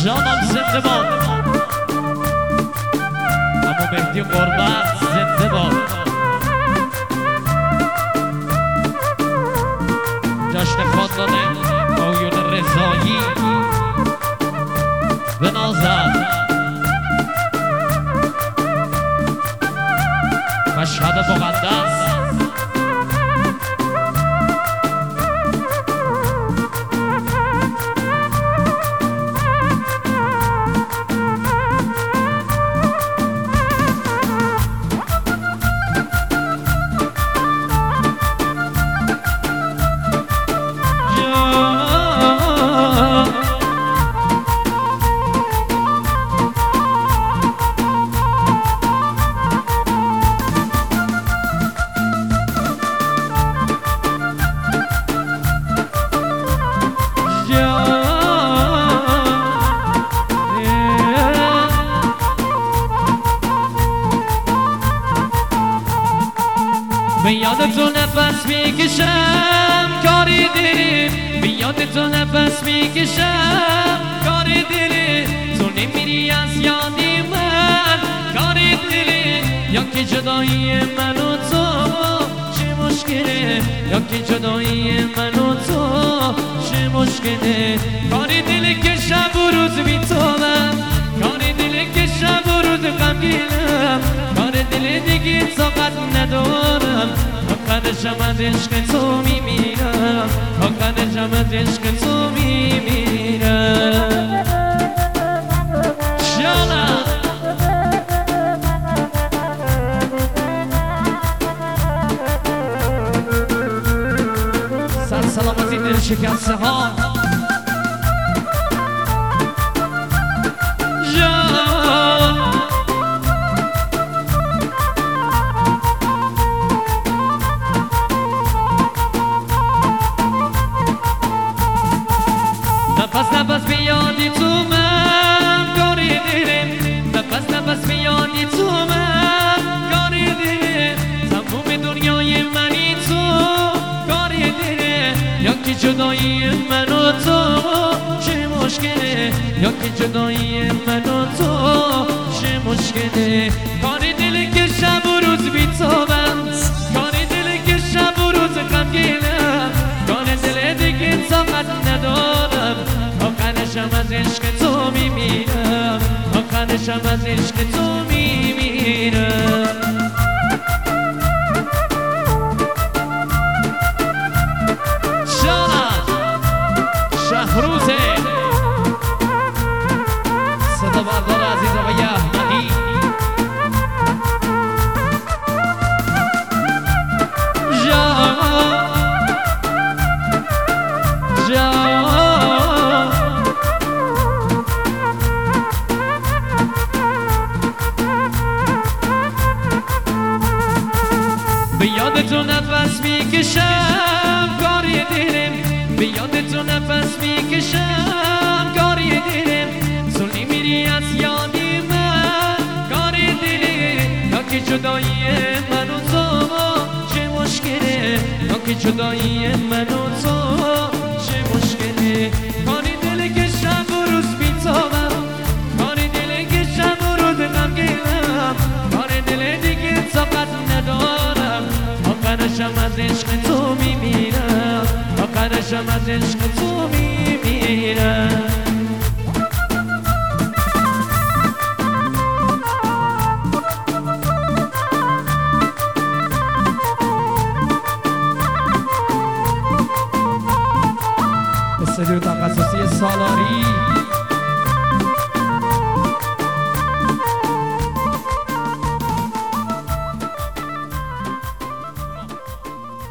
جانم زنده باد اما مهدی قربت زنده باد جشن خاندان آقایون رضایی به نازد مشهد مقدس به یاد تو نفس میکشم کاری دلی به یاد تو نفس میکشم کاری دلی تو نمیری از یادی من کاری دلی یا که جدایی من و تو چه مشکله یا که جدایی من و تو چه مشکله کاری دلی که شب و روز بیتابم کاری دلی که شب و روز غمگینم کاری دلی دیگه طاقت ندارم آخرشم از عشق تو میمیرم آخرشم از عشق تو میمیرم جانم سر سلامتی دل شکسته ها نفس بیادی تو من کاری دیرم نفس بیادی تو من کاری دیرم تموم دنیای منی تو کاری دیرم یا که جدایی من و تو چه مشکله یا که جدایی من و تو چه مشکله کاری دلی که شب و روز بیتابم کاری دلی که شب و روز غمگینم کاری دل دیگه طاقت ندارم آخرشم از عشق تو میمیرم آخرشم از عشق تو میمیرم جانم شهروزه صدا بردار عزیز آقای احمدی به یاد تو نفس میکشم کاری دیرم به یاد تو نفس میکشم کاری دیرم تو نمیری از یادی من کاری دیرم یا که جدایی من و تو چه مشکله یا که جدایی من و تو چه مشکله کاری دل که شب و روز بیتابم کاری دل که شب و روز غمگینم کاری دل دیگه طاقت ندارم آخرشم از عشق تو میمیرم آخرشم از عشق تو میمیرم استودیو تخصصی سالاری